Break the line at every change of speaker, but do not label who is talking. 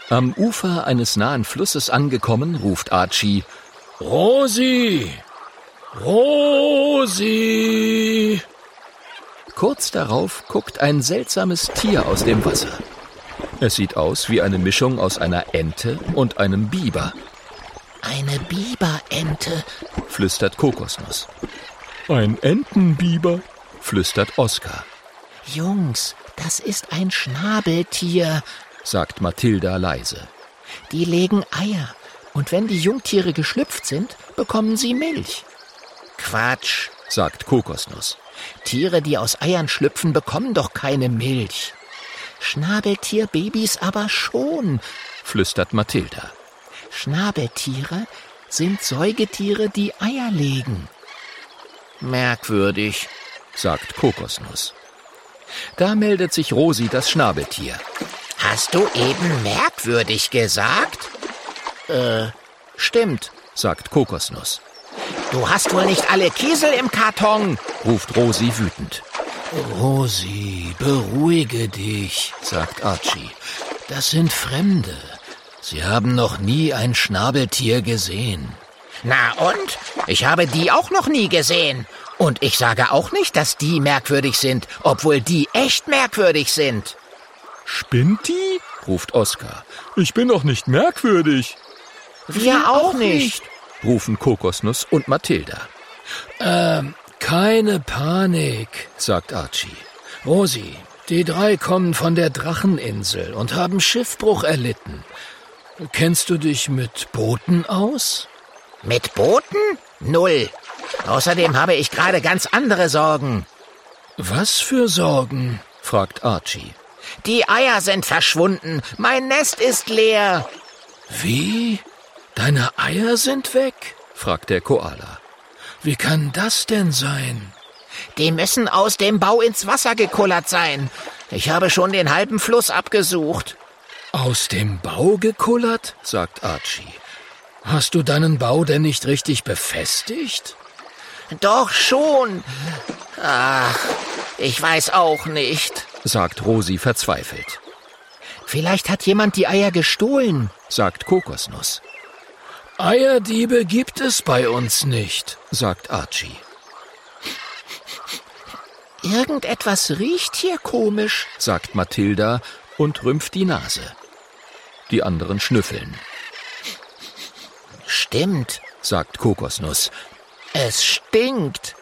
Am Ufer eines nahen Flusses angekommen, ruft Archie: »Rosi! Rosi!« Kurz darauf guckt ein seltsames Tier aus dem Wasser. Es sieht aus wie eine Mischung aus einer Ente und einem Biber.
»Eine Biberente«,
flüstert Kokosnuss. »Ein Entenbiber«, flüstert Oskar.
»Jungs, das ist ein Schnabeltier«,
sagt Mathilda leise.
»Die legen Eier, und wenn die Jungtiere geschlüpft sind, bekommen sie Milch.« »Quatsch«,
sagt Kokosnuss.
»Tiere, die aus Eiern schlüpfen, bekommen doch keine Milch.« »Schnabeltierbabys aber schon«,
flüstert Mathilda.
»Schnabeltiere sind Säugetiere, die Eier legen.«
»Merkwürdig«, sagt Kokosnuss. Da meldet sich Rosi, das Schnabeltier.
»Hast du eben merkwürdig gesagt?«
Stimmt«, sagt Kokosnuss.
»Du hast wohl nicht alle Kiesel im Karton«,
ruft Rosi wütend.
»Rosi, beruhige dich«, sagt Archie. »Das sind Fremde. Sie haben noch nie ein Schnabeltier gesehen.«
»Na und? Ich habe die auch noch nie gesehen. Und ich sage auch nicht, dass die merkwürdig sind, obwohl die echt merkwürdig sind.«
»Spinnt die?«, ruft Oskar. »Ich bin doch nicht merkwürdig.«
»Wir auch nicht«,
rufen Kokosnuss und Mathilda.
Keine Panik«, sagt Archie. »Rosi, die 3 kommen von der Dracheninsel und haben Schiffbruch erlitten. Kennst du dich mit Booten aus?«
»Mit Booten? Null. Außerdem habe ich gerade ganz andere Sorgen.«
»Was für Sorgen?«,
fragt Archie.
»Die Eier sind verschwunden. Mein Nest ist leer.«
»Wie? Deine Eier sind weg?«,
fragt der Koala.
»Wie kann das denn sein?«
»Die müssen aus dem Bau ins Wasser gekullert sein. Ich habe schon den halben Fluss abgesucht.«
»Aus dem Bau gekullert?«, sagt Archie. »Hast du deinen Bau denn nicht richtig befestigt?«
»Doch schon. Ach, ich weiß auch nicht«,
sagt Rosi verzweifelt.
»Vielleicht hat jemand die Eier gestohlen«,
sagt Kokosnuss.
»Eierdiebe gibt es bei uns nicht«,
sagt Archie.
»Irgendetwas riecht hier komisch«,
sagt Mathilda und rümpft die Nase. Die anderen schnüffeln.
»Stimmt«,
sagt Kokosnuss.
»Es stinkt.«